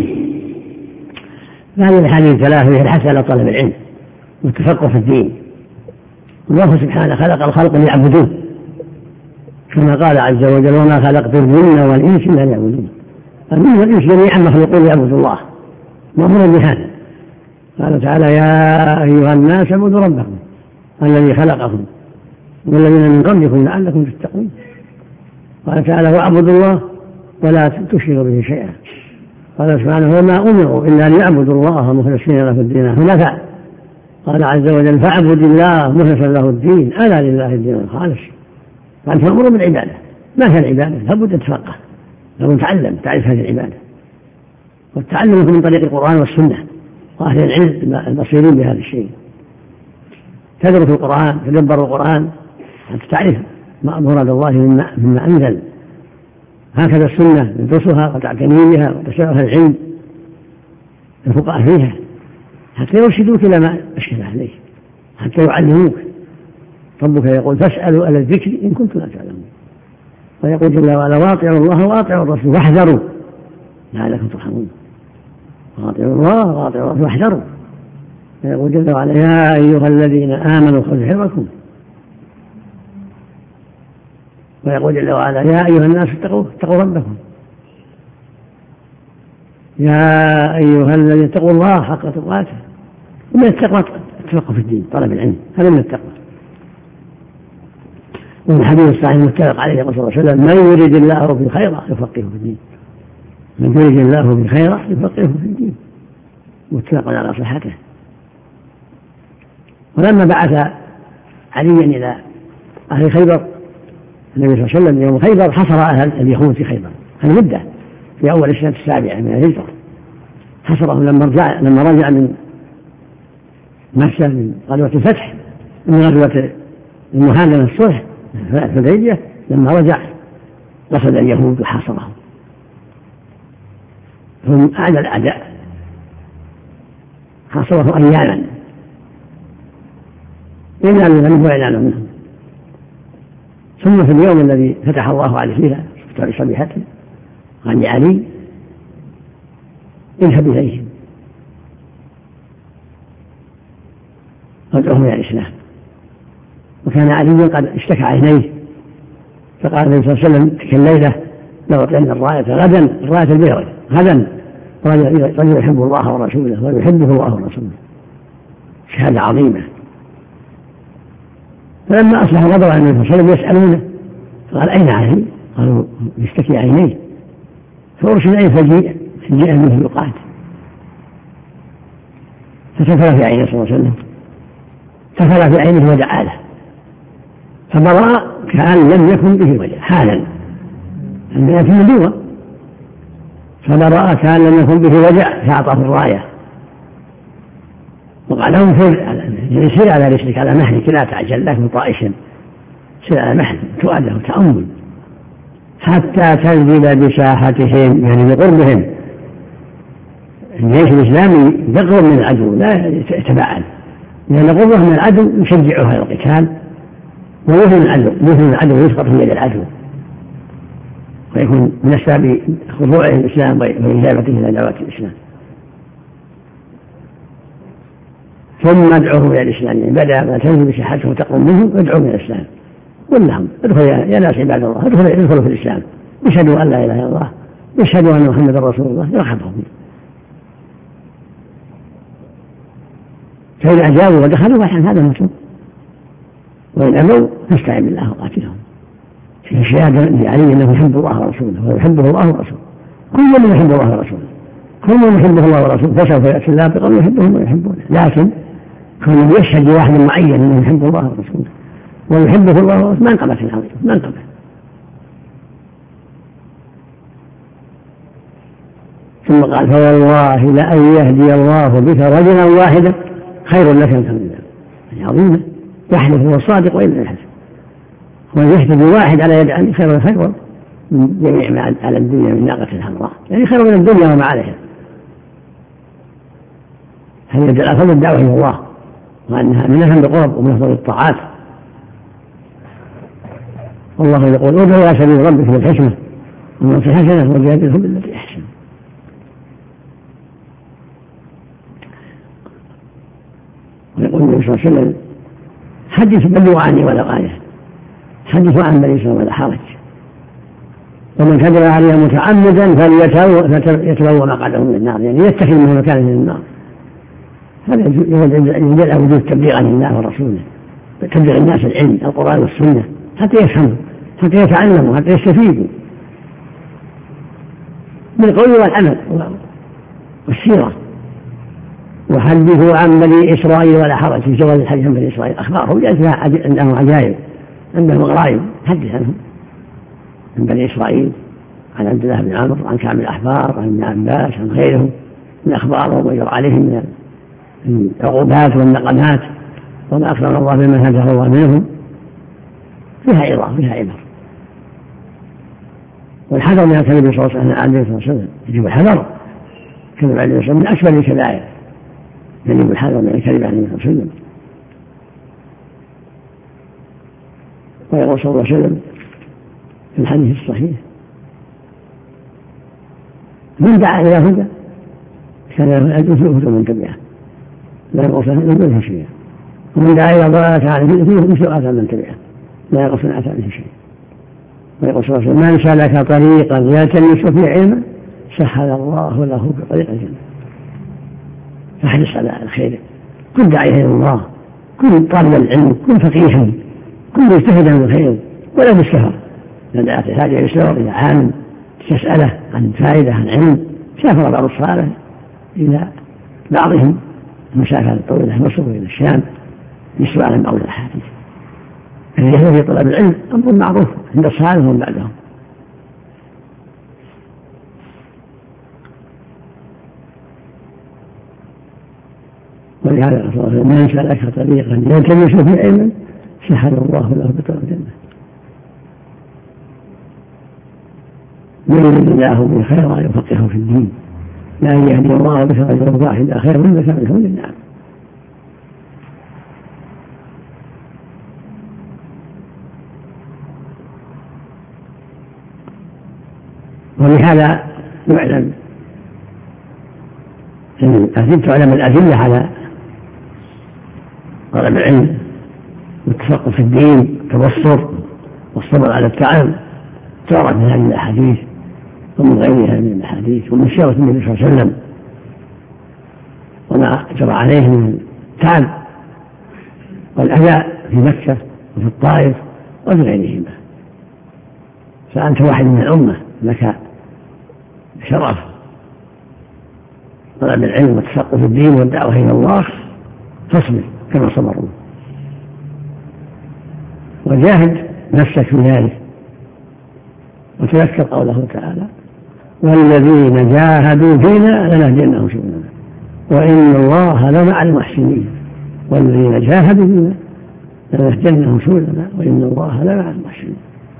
هذه الحديث ثلاثة هي الحث على طلب العلم والتفقه في الدين. الله سبحانه خلق الخلق ليعبدوه، كما قال عز وجل: وما خلقت الجن والإنس إلا ليعبدون. الجن والإنس جميعا مخلوقون ليعبدوا الله، مأمور بهذا. قال تعالى: يا أيها الناس اعبدوا ربكم الذي خلقكم والذين من قبلكم لعلكم تتقون. قال تعالى: واعبدوا الله ولا تشركوا به شيئا. قال سبحانه: وما أمروا إلا ليعبدوا الله مخلصين له الدين حنفاء. قال عز وجل: فاعبد الله مخلصا له الدين ألا لله الدين الخالص. قال: فأمروا بالعبادة. ما هي العبادة؟ لابد تتفقه، لابد تعلم تعرف هذه العبادة، والتعلم من طريق القرآن والسنة وأهل العلم البصيرين بهذا الشيء. تدرس القرآن، تدبر القرآن حتى تعرف ما مراد الله مما أنزل. هكذا السنة ندرسها وتعتني بها وتسألها العلم الفقهاء فيها حتى يرشدوك إلى ما أشكل عليه، حتى يعلموك. ربك يقول: فاسألوا أهل الذكر إن كنتم لا تعلمون. ويقول جل وعلا: واطيعوا الله واطيعوا الرسول واحذروا لعلكم ترحمون. واطيعوا الله واطيعوا الرسول واحذروا. ويقول جل وعلا: يا أيها الذين آمنوا خذوا حذركم. ويقول جل وعلا: يا أيها الناس اتقوا ربكم. يا أيها الذين اتقوا الله حق تقاته. ومن التقوى التفقه في الدين، طلب العلم، هذا من التقوى. ومن الحديث الصحيح المتفق عليه يقول صلى الله عليه وسلم: من يريد الله به خيرا يفقهه في الدين. من يريد الله به خيرا يفقهه في الدين، متفق على صحته. ولما بعث عليا إلى أهل خيبر النبي صلى الله عليه وسلم يوم خيبر حصر أهل اليهود في خيبر المدة في أول السنة 7 من الهجرة، حصرهم لما رجع من مكة من غزوة الفتح، من غزوة المهاجرة الصلح في الحديبية. لما رجع قصد اليهود وحاصرهم، هم أعلى الأعداء، حاصره أياما ينال منه وينال منهم. ثم في اليوم الذي فتح الله عليه فيه في صبيحته قال لعلي: اذهب إليهم وادعوهم إلى الإسلام. وكان علي قد اشتكى عينيه، فقال النبي صلى الله عليه وسلم تلك الليلة: لأعطين الراية غدا، الراية البيضاء غدا، رجل يحب الله ورسوله ويحبه الله ورسوله، شهادة عظيمة. فلما أصبح غضب عن النبي صلى الله عليه وسلم يسألونه، قال: أين علي؟ قالوا: يشتكي عينيه. فأرسل إليه فجيء منه يقاتل، فتفل في عينه صلى الله عليه وسلم، تفل في عينه ودعا له، فبرأ كأن لم يكن به وجع حالا، عندنا في النبوة، فبرأ كأن لم يكن به وجع فأعطاه الراية وقال: انفر سير على رسلك على مهلك لا تعجل لكن طائشا، سير على مهلك تؤده تأمل حتى تنزل بساحتهم، يعني بقربهم. الجيش الإسلامي يقرب من العدو لا يتباعد، لأن قربه من العدو يشجعه على القتال، ويهن العدو يسقط في يد العدو، ويكون من أسباب خضوعه الإسلام وإجابته إلى دعوة الإسلام. ثم ادعوه إلى الإسلام، يعني بدأ ما تنزل بساحته وتقرب منه وادعوه إلى الإسلام. قل لهم: ادخلوا يا ناس عباد الله، ادخلوا في الإسلام، اشهدوا أن لا إله إلا الله، اشهدوا أن محمدا رسول الله، يرحبهم. فإن أجابوا ودخلوا فالحين هذا مطلوب، وإن أبوا فاستعن بالله وقاتلهم. في شهادة لعلي أنه يحب الله ورسوله ويحبه الله ورسوله. كل من يحب الله ورسوله، كل من يحبه الله ورسوله، فسوف يأتي الله بقوم يحبهم ويحبونه. لكن كل من يشهد لواحد معين أنه يحب الله ورسوله ويحبه الله ورسوله منقبة عظيمة، منقبة. ثم قال: فوالله لأن يهدي الله بك رجلا واحدا خير لك من تمنى. يعني عظيمة، يحلف هو الصادق وإن لم يحلف، ويهتدي واحد على يد عني خير من جميع ما على الدنيا من ناقة الحمراء، يعني خير من الدنيا وما عليها. هذه يد الأفضل الدعوة إلى الله، وأنها من أهم القرب ومن أفضل الطاعات. والله يقول: ادعوا إلى سبيل ربك بالحكمة ومن في حسنة وجادلهم بالتي أحسن. ويقول النبي صلى الله عليه وسلم: حدثوا بلغوا عني ولا آية، حدثوا عن بني إسرائيل ولا حرج، ومن كذب عليها متعمدا فليتبوأ مقعده من النار، يعني يتخذ منه مكانه من النار. هذا يدل على وجود التبليغ عن الله ورسوله، تبليغ الناس العلم القرآن والسنة حتى يفهموا، حتى يتعلموا، حتى يستفيدوا بالقول والعمل والسيرة. وحدثوا عن بني إسرائيل ولا حرج، في جواز الحديث عن بني إسرائيل أخبارهم لأنها عندهم عجائب، عندهم غرائب، حدث عنهم عن بني إسرائيل، عن عبد الله بن عمرو، عن كعب الأحبار، عن ابن عباس، عن غيرهم من أخبارهم ويجرى عليهم من العقوبات والنقمات وما أكرم الله بمن هداه الله منهم. فيها عظة فيها عبر. والحذر من الكذب صلى الله عليه وسلم، يجب الحذر. كذب عليه وسلم من أكبر الكبائر، يجب الحذر من الكذب عليه وسلم. ويقول صلى الله عليه وسلم في الحديث الصحيح: من دعا إلى هدى كان له أجر فيه من تبعه لا ينقص منه شيئا، ومن دعا إلى ضلالة عليه فيه مثل آثام من تبعه لا ينقص من آثامه شيئا. ويقول صلى الله عليه وسلم: من سلك طريقا يلتمس فيه علما سهل الله له بطريق الجنة. فاحرص على الخير، كن داعيا إلى الله، كن طالب العلم، كن فقيها، كن مجتهدا بالخير، ولا بالسفر، لأن تحتاج إلى السفر إلى عالم تسأله عن فائدة عن علم. سافر بعض الصحابة إلى بعضهم مسافة طويلة مصر إلى الشام يسوى عن بعض الأحاديث. الرحلة في طلب العلم أمر معروف عند الصحابة ومن بعدهم. ولهذا من سلك طريقا يلتمس فيه علما سهل الله له بطريق الجنة. يريد الله به خيرا يفقهه في الدين، لا يهدي الله بك رجلا واحدا خير من ذكر الحمد لله. ولهذا يعلم تعلم الأدلة على طلب العلم والتفقه في الدين والتبصر والصبر على التعب تعرف من هذه الأحاديث ومن غيرها من الأحاديث ومن سيرة النبي صلى الله عليه وسلم وما جرى عليه من التعب والأذى في مكة وفي الطائف وفي غيرهما. فأنت واحد من الأمة لك شرف طلب العلم والتفقه في الدين والدعوة إلى الله، فاصبر كما صبروا وجاهد نفسك في ذلك. وتذكر قوله تعالى: والذين جاهدوا فينا لنهدينهم سبلنا وإن الله لمع المحسنين. والذين جاهدوا فينا لنهدينهم سبلنا وإن الله لمع المحسنين.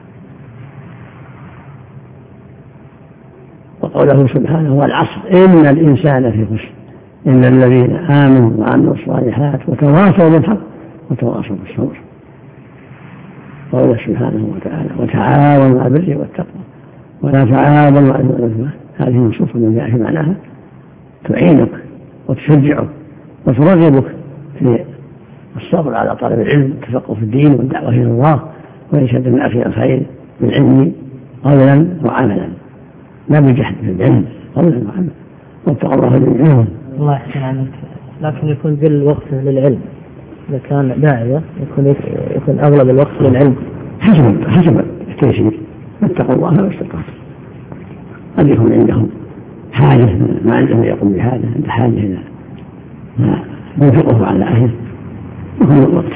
وقوله سبحانه: والعصر إن الإنسان في خسر إلا الذين آمنوا وعملوا الصالحات وتواصوا بالحق وتواصوا بالصبر. قوله سبحانه وتعالى: وتعاونوا على البر والتقوى ولا تعاونوا على الإثم. هذه نصوص من جاء في معناها تعينك وتشجعك وترغبك في الصبر على طلب العلم والتفقه في الدين والدعوة إلى الله وإنشاد الناس إلى الخير بالعلم قولا وعملا، لا بالجحد في العلم قولا وعملا. واتقوا الله جميعا. الله يحسن عنك. لكن يكون ذل وقت للعلم، إذا كان داعية يكون أغلب الوقت للعلم حسب التيسير. اتقوا الله واستطاعوا. قد يكون عندهم حاجة ما عندهم يقوم بهذا، عند حاجة إلى ما ينفقه على أهله، يكون وقت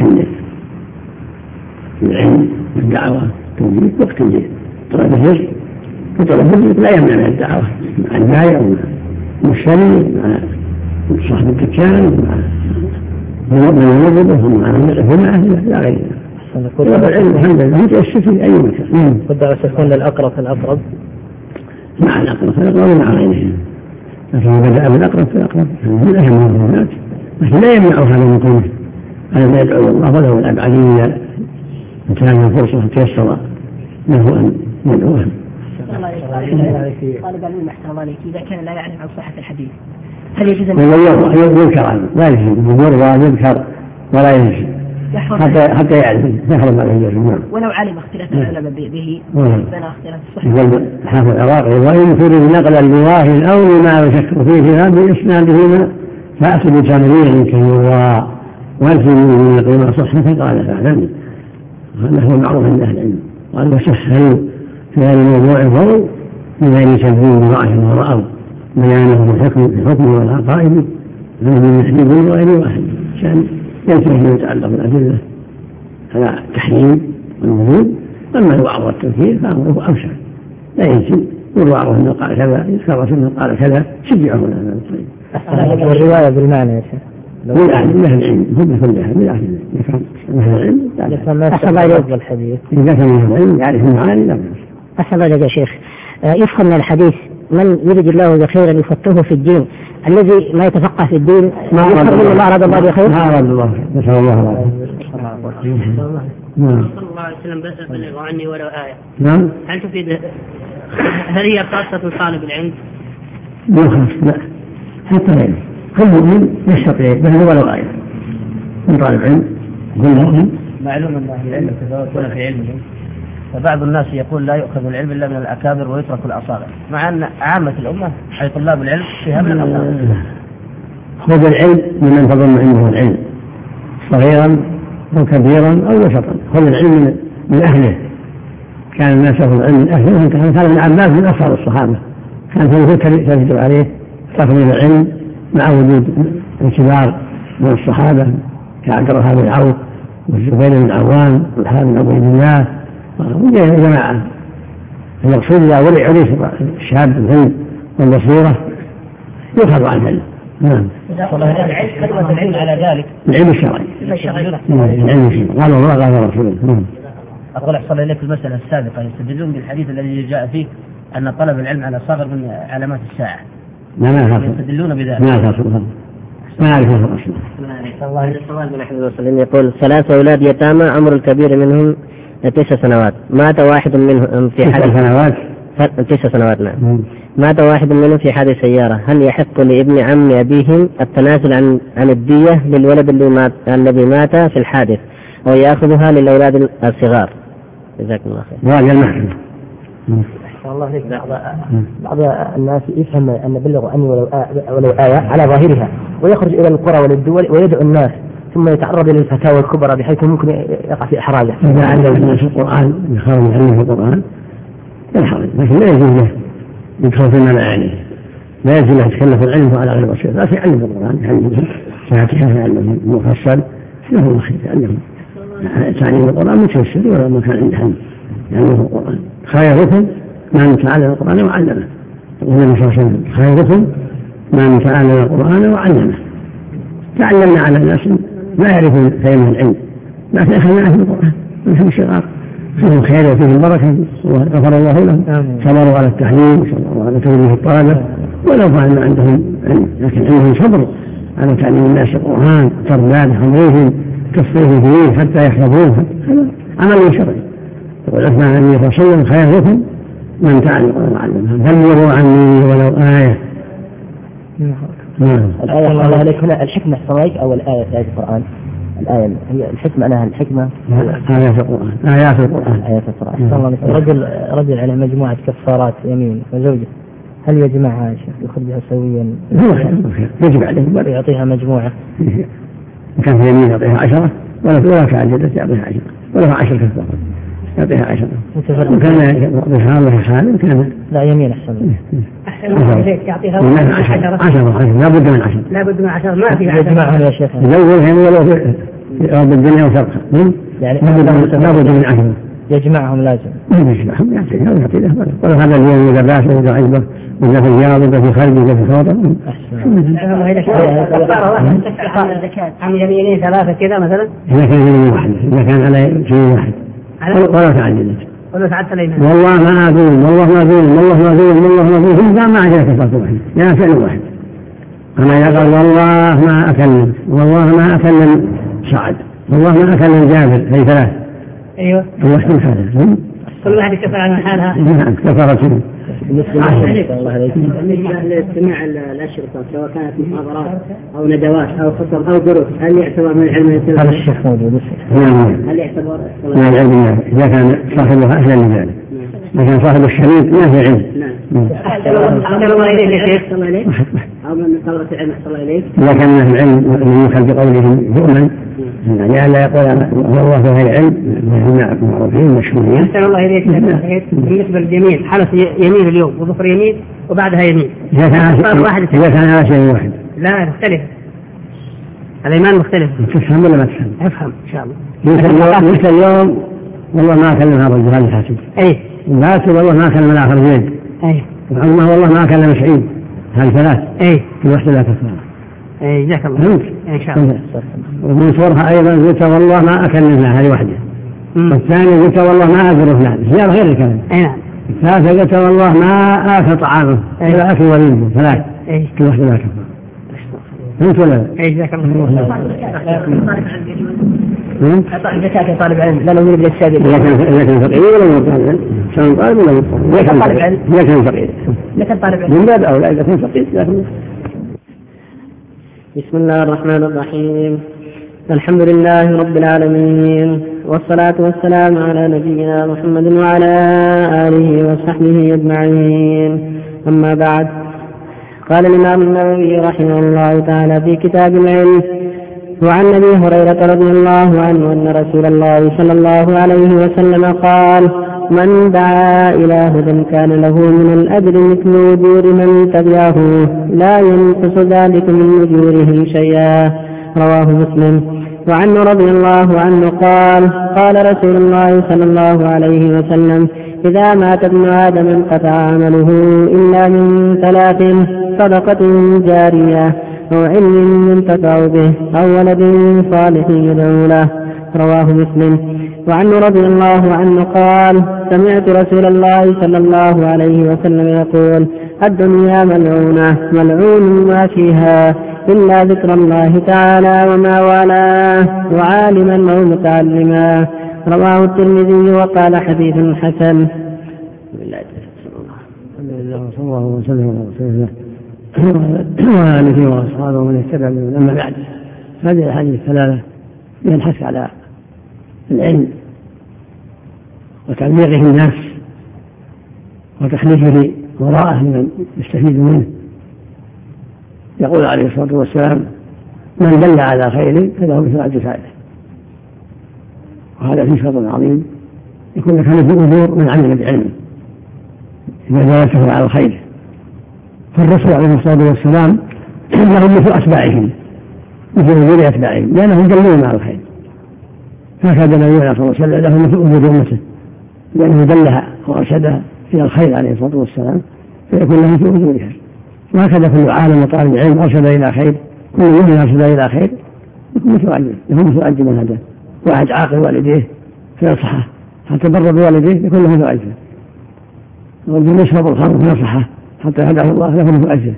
للعلم والدعوة توجيه وقت لطلب الرزق. وطلب الرزق لا يمنع من الدعوة مع البائع ومع المشتري مع صاحب الدكان مع من يوظفه ومع من يعرف معه لا غير ذلك. طلب العلم الحمد لله يتأسس في أي مكان. والدعوة تكون للأقرب فالأقرب مع الأقرب فالأقرب ومع غيره، لكن بدأ بالأقرب فالأقرب من أهم المهمات، لكن لا يمنع هذا من قوله أن يدعو الله وله الأبعدين إن كان الفرصة تيسر له أن يدعوها. طالب العلم احسن عليك إذا كان لا يعرف عن صحة الحديث هل يجوز أن يذكر عنه؟ لا يجوز يذكر ولا يجوز حتى يعرف يحرم عليه الجزم. ولو علم اختلاف العلماء به بنى اختلاف الصحة. يقول حافظ العراقي: وإن فرض نقل اللواه أو لما يشك فيه في هذا إسنادهما فأتوا بتمرير كيوا والفنون من قيمة صحة قال فاعلم. هذا هو معروف عند أهل العلم، وأن سهلوا في هذا الموضوع الفضل بغير تنفيذ ضعف ورأوا بيانه الحكم والعقائد من محدود وغير واحد عشان ينتهي ما يتعلق بالأدلة على التحريم والوجوب. أما الوعظ والتذكير فأمره أوسع، لا يمكن يروع أنه قال كذا يذكر أنه قال كذا شجعه هذا الطريق. والرواية بالمعنى يا شيخ من أهل العلم هم كلها من أهل العلم إذا كان من العلم يعرف المعاني لا بأس. أحسن الله يا شيخ. يفهم من الحديث من يريد الله بخيرا يفقهه في الدين، الذي ما يتفقه في الدين ما أراد الله بخير ما أراد الله نسأل الله العافية. صلى الله عليه وسلم بلغوا عني ولو آية. نعم. هل تفيد هل هي خاصة طالب العلم؟ لا حتى غيره كل مؤمن يستطيع بل ولو آية من طالب علم كل مؤمن. معلوم أن أهل العلم يتفاوتون في علمهم، فبعض الناس يقول لا يؤخذ العلم إلا من الأكابر ويترك الأصابع، مع أن عامة الأمة أي طلاب العلم فيها من الأصابع. خذ العلم ممن تظن عنده العلم، صغيرا أو كبيرا أو وسطا. خذ العلم من أهله كان الناس يأخذ العلم من أهله. كان ابن عباس من أصغر الصحابة، كان تجد عليه تفضيل العلم مع وجود الكبار من الصحابة كعبد الرحمن بن عوف والزبير بن عوام والحارث بن عبيد الله وغيرهم جماعة. المقصود إذا ولي عليه الشاب العلم والبصيرة يؤخذ عنه العلم. نعم. كلمة العلم على ذلك العلم الشرعي. العلم الشرعي قال الله قال رسوله. أقول أحصل إليك المسألة السابقة يستدلون بالحديث الذي جاء فيه أن طلب العلم على صغر من علامات الساعة. لا يستدلون بذلك. ما أعرف الأصل. السؤال بن أحمد وسلم يقول 3 أولاد يتامى عمر الكبير منهم 9 سنوات، مات واحد منهم في حادث 9 سنوات. نعم. مات واحد منهم في حادث سيارة، هل يحق لابن عم أبيهم التنازل عن الدية للولد الذي مات في الحادث أو يأخذها للأولاد الصغار؟ جزاكم الله خير. راجع المحكمة. الله عليك. بعض الناس يفهم أن بلغوا عني ولو آية على ظاهرها ويخرج إلى القرى وللدول ويدعو الناس ثم يتعرض إلى الفتاوى الكبرى بحيث ممكن يقع في إحراجه. إذا علم الناس القرآن يخرج علمه القرآن لا حرج، لكن لا يجوز له يدخل في المعاني، لا يجوز له يتكلف العلم على غير بصير، لا يعلم القرآن يعلمه فاتحة يعلمه مفصل له الخير يعلمه. تعليم القرآن متيسر ولا ما كان عنده يعلمه القرآن. خيركم من تعلم القرآن وعلمه. النبي صلى الله عليه وسلم خيركم من تعلم القرآن وعلمه. تعلمنا على ناس لا يعرفون كلمة العلم لكن أخذناه في القرآن ونحن صغار فيه الخير وفيه البركة وغفر الله لهم. صبروا على التعليم وصبروا على توجيه الطلبة ولو كان ما عندهم علم لكن عندهم صبر على تعليم الناس القرآن ترباد حميهم تصفيه فيه حتى يحفظوه. هذا عمل شرعي. يقول أثناء النبي صلى الله عليه وسلم خيركم من تعلم القرآن وعلمه. بلغوا عني ولو آية. الآية الله عليك هنا الحكمة الصوائب أو الآية في القرآن. الآية هي الحكمة أنها الحكمة آيات القرآن. آيات القرآن. آيات القرآن. رجل على مجموعة كفارات يمين وزوجة، هل يجمعها شيخ يخرجها سويا؟ يجب عليه يعطيها مجموعة. كان في يمين يعطيها 10 ولا كعجلة يعطيها 10 ولا 10 كفارات يعطيها 10. وكان يعطيها الله خالد كان لا يمين أحسن. يعطيها 10 لا بد من 10. لا بد من 10 ما في يجمعهم يا شيخ. يزوجهم ولو في أرض الدنيا وشرقها يعني لا بد من 10. يجمعهم لازم. يجمعهم يعطي له ولو هذا اليوم إذا باس وإذا عجبه وإذا في الجار وإذا في خارج وإذا في خاطر. عن يمينين 3 كذا مثلا. إذا كان يمين واحد إذا كان على شيء واحد ولا تعددت. والله ما أدون والله ما أدون والله ما أدون والله ما أدون ما عجل كفارة واحد يا فعل واحد. أما يقول والله ما أكلم والله ما أكلم سعد والله ما أكلم جابر هي 3. أيوة. الوحدة كذا. كل واحد يكفر عن حالها. نعم كفارة. بالنسبة لاستماع الأشرطة سواء كانت محاضرات أو ندوات أو خطب أو دروس هل يعتبر من العلم؟ هذا الشيخ موجود. هل يعتبر من العلم إذا كان صاحبها أهلا لذلك. لكن صاحب الشريط ما في علم. نعم. أحسن الله إليك يا شيخ. أحسن الله إليك. أو من طلبة العلم أحسن الله إليك. إذا كان من العلم من يؤخذ بقولهم يؤمن يعني لا يقول الله في غير علم معروفين مشهورين. أحسن الله إليك. بالنسبة لليمين حلف يمين اليوم وظفر يمين وبعدها يمين. إذا كان على شيء واحد. لا مختلف. الإيمان مختلف. تفهم ولا ما تفهم؟ أفهم إن شاء الله. مثل اليوم والله ما أكلم هذا الرجل هذا الحاسب. أي. باكر والله ما أكلم الآخر زيد. أي. والله ما أكلم سعيد. هذه 3. أي. في وحدة لا كفارة. أي جزاك الله. إن شاء الله. ومن صورها أيضا قلت والله ما أكلمها هذه واحدة. والثاني قلت والله ما أقدر فلان زيادة غير الكلام. أي نعم. الثالثة قلت والله ما آكل طعامه ولا أكل وليده 3. في وحدة لا كفارة. فهمت ولا لا؟ أي جزاك الله. أعطى الزكاة يا طالب علم لا نريد للسابق. إذا كان فقير ولا مطالب كان طالب ولا مطالب. إذا كان فقير. لكن طالب علم. من باب أولى إذا كان فقير لكن. بسم الله الرحمن الرحيم. الحمد لله رب العالمين والصلاة والسلام على نبينا محمد وعلى آله وصحبه أجمعين. أما بعد، قال الإمام النووي رحمه الله تعالى في كتاب العلم: وعن أبي هريرة رضي الله عنه أن رسول الله صلى الله عليه وسلم قال: من دعا إلى هدى كان له من الأجر مثل أجور من تبعه لا ينقص ذلك من أجورهم شيئا. رواه مسلم. وعنه رضي الله عنه قال قال رسول الله صلى الله عليه وسلم إذا مات ابن آدم انقطع عمله إلا من 3: صدقة جارية أو علم ينتفع به أو ولد صالح يدعو له. رواه مسلم. وعنه رضي الله عنه قال سمعت رسول الله صلى الله عليه وسلم يقول الدنيا ملعونة ملعون ما فيها إلا ذكر الله تعالى وما والاه وعالما أو متعلما. رواه الترمذي وقال حديث حسن. صلى الله وسلم على رسول الله وعلى آله وأصحابه ومن اهتدى بهم. أما بعد، هذه الأحاديث الثلاثة من الحث على العلم وتبليغه الناس وتخليفه وراءه من يستفيد منه. يقول عليه الصلاة والسلام من دل على خير فله مثل أجر فاعله، وهذا فيه فضل عظيم يكون لك مثل أجور من عمل بعلمه إذا دلته على الخير. فالرسول عليه الصلاة والسلام لهم مثل أتباعهم مثل أجور أتباعهم لأنهم دلون على الخير، فهكذا نبينا صلى الله عليه وسلم له مثل أجور أمته لأنه دلها وأرشدها إلى الخير عليه الصلاة والسلام فيكون له مثل أجورها. وهكذا كل عالم وطالب العلم أرشد إلى خير، كل مؤمن أرشد إلى خير يكون مثل أجر، يكون مثل أجر من هذا. واحد عاقل والديه فينصحه حتى بر بوالديه يكون له مثل أجر، رجل يشرب الخمر فينصحه حتى هداه الله له مثل أجر،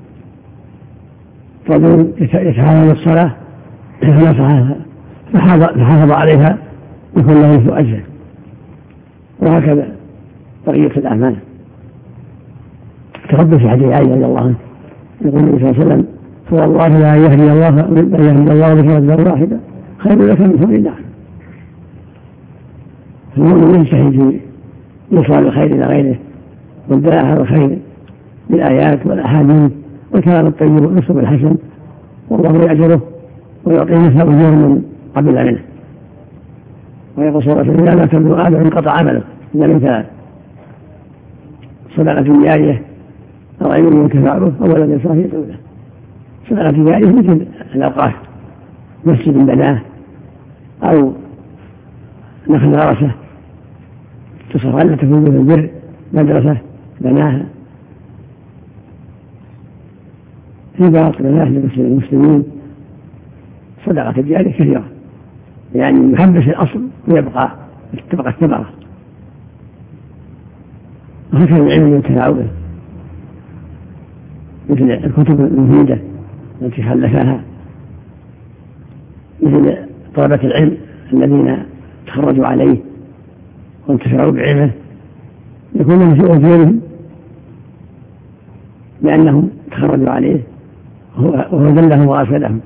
رجل يتعاون الصلاة فنصحه فحافظ عليها يكون له مثل أجر. وهكذا بقية الأعمال. تربى في حديث عائشة رضي الله عنه يقول النبي صلى الله عليه وسلم فوالله لا يهدي الله بك رجلا واحدا خير لك من حمر النعم. فالمؤمن يجتهد يوصل الخير إلى غيره والدلاء على الخير بالآيات والأحاديث والكلام الطيب والأسلوب الحسن، والله يأجره ويعطيه مثل أجور من قبل منه. ويقول صلى الله عليه وسلم إذا مات ابن آدم انقطع عمله إلا من 3: صدقة جارية أو علم ينتفع به أو ولد صالح يدعو له. صدقة جارية مثل الأوقاف، مسجد بناه أو نخل غرسه تصرف أن تكون به البر، مدرسة بناها في باطل الناس للمسلمين. صدقة جارية كثيرة يعني يحبس الأصل ويبقى تبقى الثمرة. وهكذا العلم ينتفع به مثل الكتب المفيدة التي خلفها، مثل طلبة العلم الذين تخرجوا عليه وانتفعوا بعلمه يكون لهم في أجورهم لأنهم تخرجوا عليه وهو دلهم وأرشدهم.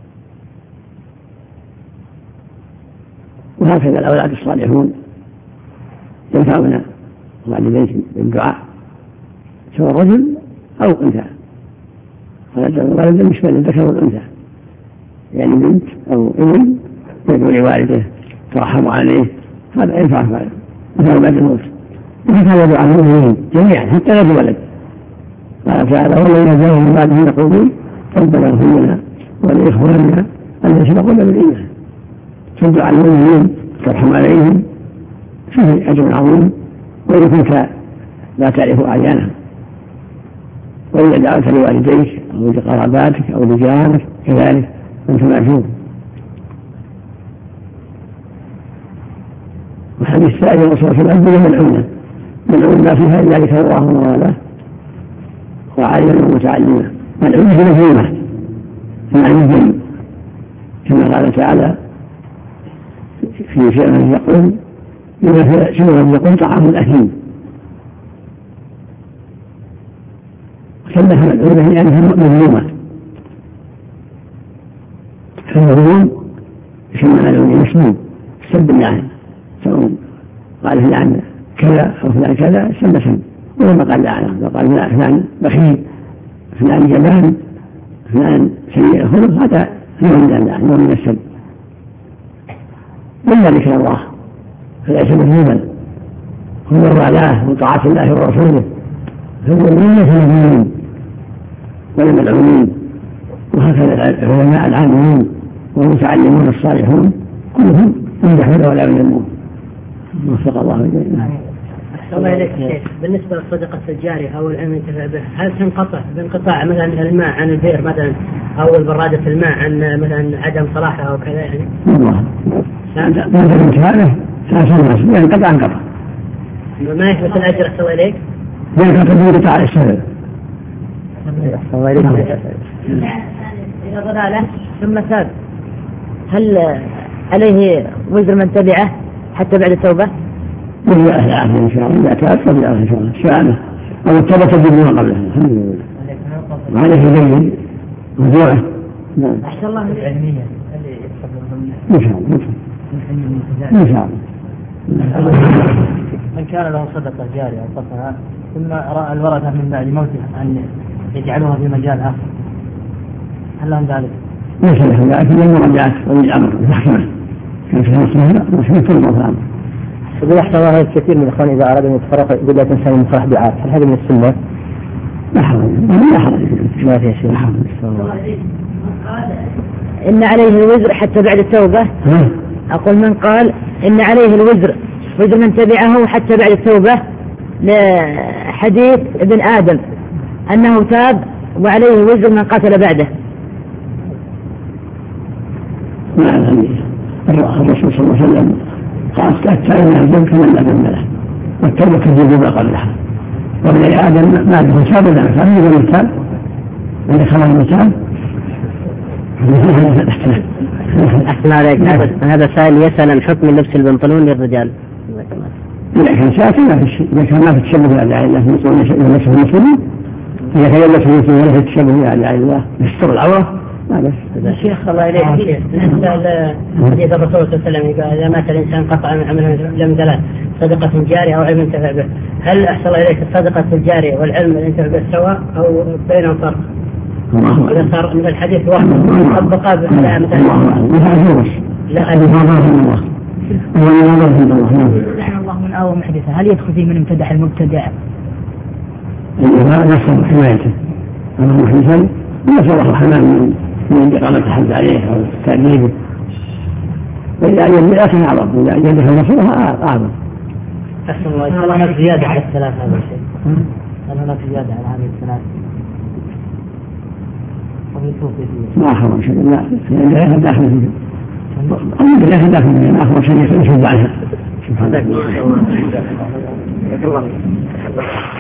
وهكذا الأولاد الصالحون ينفعون والديهم بالدعاء سواء رجل أو أنثى، ولد مشبه للذكر والأنثى يعني بنت أو ابن يدعو لوالده ترحم عليه، هذا ينفع مثل بعد الموت. وهكذا يدعو عن المؤمنين جميعا حتى لا ولد. قال تعالى والذين جاءوا من بعدهم يقولون ربنا اغفر لنا ولإخواننا الذين سبقونا بالإيمان. تدعو عن المؤمنين ترحم عليهم فيه أجر عظيم، وإن كنت لا تعرف أعيانهم. وإذا دعوت لوالديك أو لقراباتك أو لجارك كذلك أنت معجوب. وحديث الثاني الرسول صلى الله عليه وسلم ملعون ما فيها إلا ذكر الله وموالاه وعالما ومتعلما. ملعون في مفهومه يعني الذم كما قال تعالى في شيء يقول يقول طعام الأثيم، وسماها ملعونة لأنها مظلومة. فالمظلوم يسمى ملعون مسلوم سب الله، سواء قال فلان كذا أو فلان كذا سمى سب، ولما قال لعنه وقال فلان بخيل فلان جبان فلان سيء الخلق، هذا نوع من اللعن نوع من السب. إلا ذكر الله فليس مذموما هو الولاة وطاعة الله ورسوله، هو المؤمنين المؤمنين والمدعوين، وهكذا العلماء العاملين والمتعلمون الصالحون كلهم ينجحون ولا ينمون. وفق الله جميعا. الله إليك شيخ، بالنسبة للصدقة الجارية أو العلم ينتفع به، هل تنقطع بانقطاع مثلا الماء عن البئر مثلا أو البرادة الماء عن مثلا عدم صلاحها أو كذا يعني؟ والله بعد انتهائه سأسمع ينقطع انقطع. ما يثبت الأجر أحسن الله إليك؟ ينقطع بانقطاع السبب. الله إليك. إذا ضلاله ثم تاب هل عليه وزر من تبعه حتى بعد التوبة؟ بالله العافية إن شاء الله، إذا تاب فبالله إن شاء الله سؤاله أو التوبة تجد ما قبله. الحمد لله. وعليه يبين رجوعه. نعم. أحسن الله العلمية إن شاء الله إن شاء الله. من كان له صدقة جارية أنفقها ثم رأى الورثة من بعد موته أن يجعلوها في مجال آخر، هل لهم ذلك؟ ليس له ذلك، لأن رجعت ولي الأمر المحكمة كان في مصلحة وفي كل مصلحة. يقول أحسن الله كثير من الإخوان إذا أراد أن يتفرق يقول لا تنسى المصالح دعاء، هل هذا من السنة؟ لا حرج، ما في شيء. إن عليه الوزر حتى بعد التوبة. أقول من قال إن عليه الوزر وزر من تبعه حتى بعد التوبة لحديث ابن آدم أنه تاب وعليه وزر من قاتل بعده. الرسول صلى الله عليه وسلم قال التائب يهزم كمن لا ذنب له، والتوبة تجب ما قبلها. وابن آدم ما له تاب ولا تاب يقول التاب إذا خرج المتاب. أحسن عليك. هذا سائل يسأل عن حكم لبس البنطلون للرجال. إذا كان ساكن ما في شيء، إذا كان ما في تشبه بأعداء الله يلبسه المسلمين، إذا كان يلبسه المسلمين ولا في تشبه بأعداء الله يستر العورة ما بس. الشيخ الله إليك بالنسبة لحديث الرسول صلى الله عليه وسلم إذا مات الإنسان قطع من عمله من ثلاث: صدقة جارية أو علم ينتفع به، هل أحسن الله إليك الصدقة الجارية والعلم ينتفع به سواء أو بينهم فرق؟ إذا صار من الحديث واحد طبقا بها مثلا لا الله الله من أول محدثة، هل يدخل فيه من امتدح المبتدع؟ ما نصر حمايته أما محدثا نصر الرحمن من إقامة الحد عليه أو تأديبه، وإذا أجل لأكل أعظم، إذا أجل لها نصرها أعظم. أحسن الله. هل هناك زيادة على الثلاث هذا الشيء؟ هل هناك زيادة على هذه الثلاث؟ ما أخر شيء، لا لا داخل فيه، أو لا داخل فيه، ما أخر شيء يشد عنها. سبحان الله.